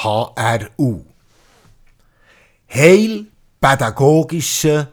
HRU. Heilpädagogischer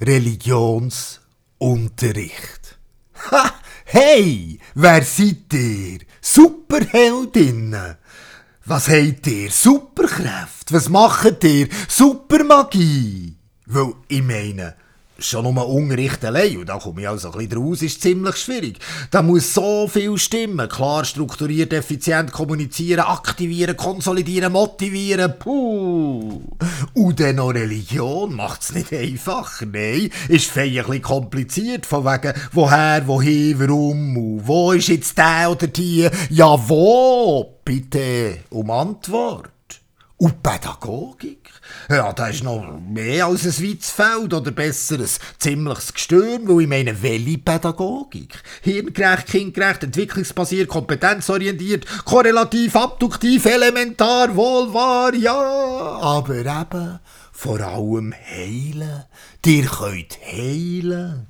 Religionsunterricht. Ha! Hey, wer seid ihr? Superheldinnen. Was habt ihr? Superkräfte? Was macht ihr? Supermagie? Weil, ich meine, schon nur Unterricht allein, und da komme ich also ein bisschen raus, ist ziemlich schwierig. Da muss so viel stimmen. Klar, strukturiert, effizient kommunizieren, aktivieren, konsolidieren, motivieren. Puh. Und dann noch Religion macht's nicht einfacher. Nein, ist fein ein bisschen kompliziert. Von wegen, woher, wohin, warum, und wo ist jetzt der oder die? Ja, wo? Bitte um Antwort. Und Pädagogik? Ja, das ist noch mehr als ein weites Feld, oder besser ein ziemliches Gestürm, weil ich meine, welche Pädagogik? Hirngerecht, kindgerecht, entwicklungsbasiert, kompetenzorientiert, korrelativ, abduktiv, elementar, wohl wahr, ja, aber eben vor allem heilen. Ihr könnt heilen.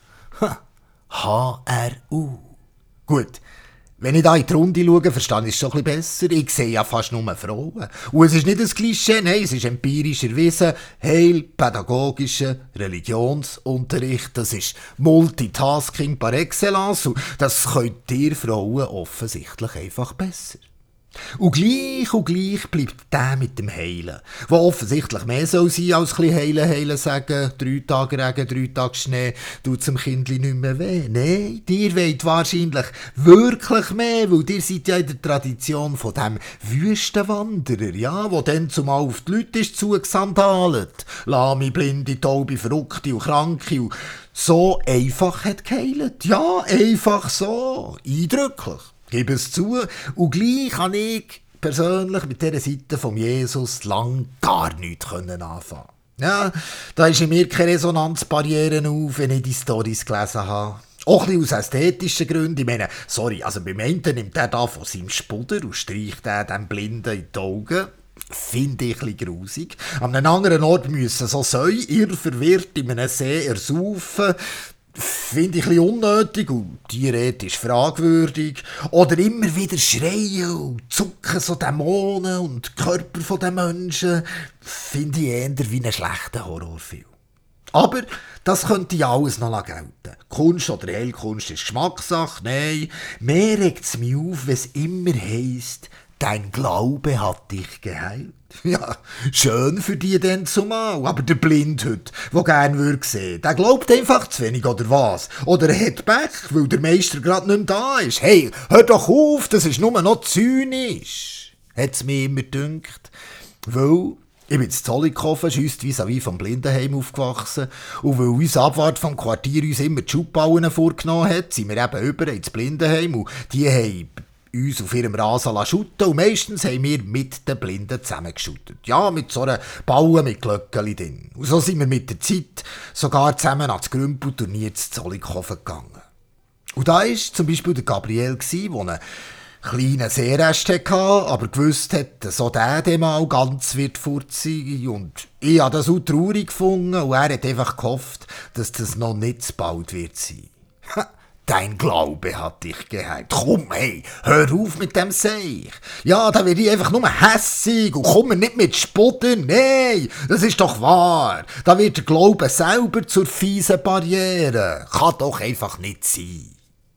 HRU. Gut. Wenn ich da in die Runde schaue, verstehe ich es schon ein bisschen besser. Ich sehe ja fast nur Frauen. Und es ist nicht ein Klischee, nein, es ist empirisch erwiesen. Heilpädagogischer Religionsunterricht, das ist Multitasking par excellence. Und das könnt ihr Frauen offensichtlich einfach besser. Und gleich bleibt der mit dem Heilen, der offensichtlich mehr soll sein als ein bisschen heilen sagen. 3 Tage Regen, 3 Tage Schnee, tut dem Kindli nicht mehr weh. Nein, ihr wollt wahrscheinlich wirklich mehr, weil ihr seid ja in der Tradition von dem Wüstenwanderer, ja, der dann zumal auf die Leute ist zugesandalt. Lahme, Blinde, Taube, Verrückte und Kranke und so einfach hat geheilt. Ja, einfach so. Eindrücklich. Gebe es zu. Und gleich habe ich persönlich mit dieser Seite von Jesus lang gar nichts anfangen. Ja, da ist in mir keine Resonanzbarrieren auf, wenn ich die Storys gelesen habe. Auch ein bisschen aus ästhetischen Gründen. Ich meine, sorry, also beim einen nimmt er da von seinem Spuder und streicht dem Blinden in die Augen. Finde ich ein bisschen grusig. An einem anderen Ort müssen so Säue irrverwirrt in einem See ersaufen. Finde ich ein bisschen unnötig und tierethisch fragwürdig. Oder immer wieder schreien und zucken so Dämonen und Körper von den Menschen. Finde ich eher wie einen schlechten Horrorfilm. Aber das könnte ja alles noch gelten. Kunst oder Heilkunst ist Geschmackssache, nein. Mehr regt es mich auf, wenn es immer heisst, dein Glaube hat dich geheilt. Ja, schön für die denn zumal. Aber der Blind heute, der gerne würde sehen, der glaubt einfach zu wenig, oder was? Oder er hat Pech, weil der Meister gerade nicht mehr da ist. Hey, hör doch auf, das ist nur noch zynisch. Hat's mir immer gedünkt. Weil ich bin in Zollikofen, schüsst vis-à-vis vom Blindenheim aufgewachsen. Und weil uns Abwart vom Quartier uns immer die Schubbauen vorgenommen hat, sind wir eben über ins Blindenheim und die haben uns auf ihrem Rasen schutten und meistens haben wir mit den Blinden zusammengeschuttet. Ja, mit so einer Baue mit Glöckeli drin. Und so sind wir mit der Zeit sogar zusammen ans Grümpelturnier zu Zollikofen gegangen. Und da war zum Beispiel der Gabriel, der einen kleinen Seerest hatte, aber gewusst hat, dass so der mal ganz wird fort sein. Und ich habe das auch traurig gefunden und er hat einfach gehofft, dass das noch nicht zu bald wird sein. Dein Glaube hat dich geheilt. Komm, hey, hör auf mit dem Seich. Ja, da werde ich einfach nur hässig und komm mir nicht mit Spotten. Nein, das ist doch wahr. Da wird der Glaube selber zur fiesen Barriere. Kann doch einfach nicht sein.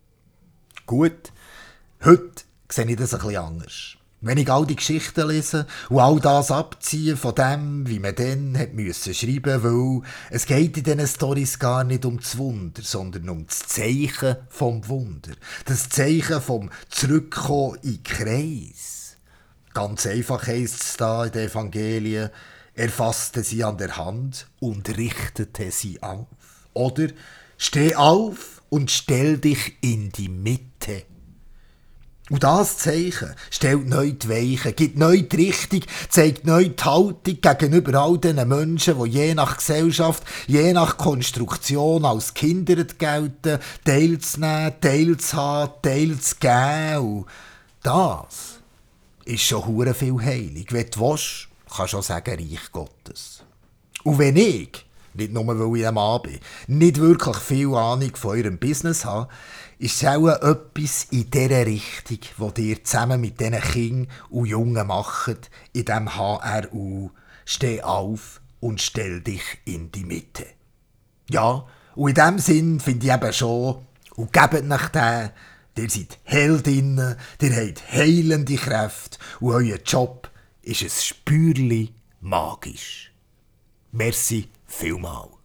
Gut, heute sehe ich das ein bisschen anders. Wenn ich all die Geschichten lese und all das abziehe von dem, wie man dann hat müssen schreiben, weil es geht in diesen Storys gar nicht um das Wunder, sondern um das Zeichen vom Wunder. Das Zeichen vom Zurückkommen in den Kreis. Ganz einfach heisst es da in den Evangelien, er fasste sie an der Hand und richtete sie auf. Oder steh auf und stell dich in die Mitte. Und das Zeichen stellt neu die Weichen, gibt neu die Richtung, zeigt neu die Haltung gegenüber all diesen Menschen, die je nach Gesellschaft, je nach Konstruktion als Kinder gelten, teilzunehmen, teilzuhaben, teilzugeben. Und das ist schon hure viel heilig. Wenn du willst, kannst du auch sagen, Reich Gottes. Und wenn ich nicht nur, weil ich ein Mann bin, nicht wirklich viel Ahnung von eurem Business habe, ist es auch etwas in dieser Richtung, was ihr zusammen mit diesen Kindern und Jungen macht, in diesem HRU. Steh auf und stell dich in die Mitte. Ja, und in diesem Sinn finde ich eben schon, und gebt nach den, ihr seid Heldinnen, ihr habt heilende Kräfte und euer Job ist ein Spürli magisch. Merci vielmals.